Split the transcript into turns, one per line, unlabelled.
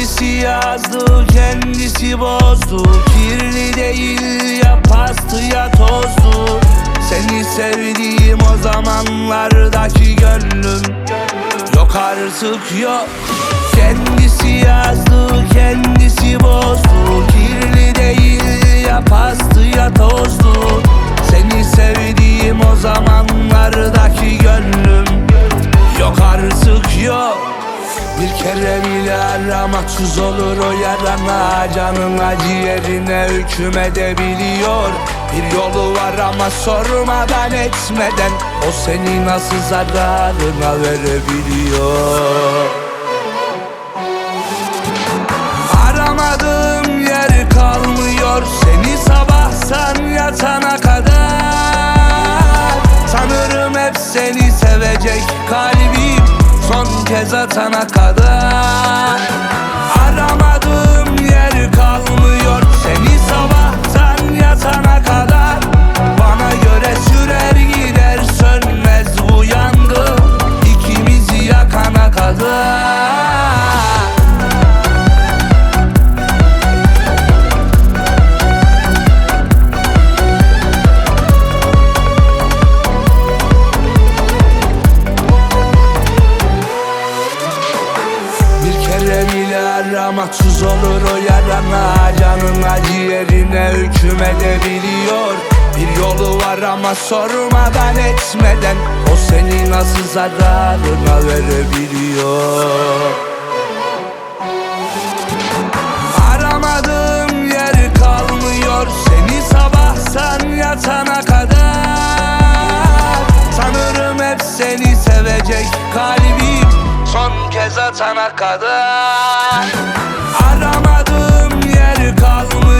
Kendisi yazdı, kendisi bozdu. Kirli değil ya pastı ya tozdu. Seni sevdiğim o zamanlardaki gönlüm yok artık yok. Kendisi yazdı, kendisi bozdu. Kirli değil ya pastı ya tozdu. Seni sevdiğim o zamanlardaki gönlüm yok artık yok. Bir kere bile aramak tuz olur o yarana. Canına ciğerine hüküm edebiliyor. Bir yolu var ama sormadan etmeden o seni nasıl zararına verebiliyor. Aramadığım yer kalmıyor seni sabahtan yatana kadar. Sanırım hep seni sevecek kalbim son kez atana kadar. Aramadığım yer kalmıyor seni sabahtan yatana kadar. Bana göre sürer gider sönmez bu yangın ikimizi yakana kadar. Aramak tuz olur o yarana. Canına ciğerine hüküm edebiliyor. Bir yolu var ama sormadan etmeden o seni nasıl zararına verebiliyor. Aramadığım yer kalmıyor seni sabahtan yatana kadar. Sanırım hep seni sevecek kalbim son kez atana kadar. Aramadığım yer kalmıyor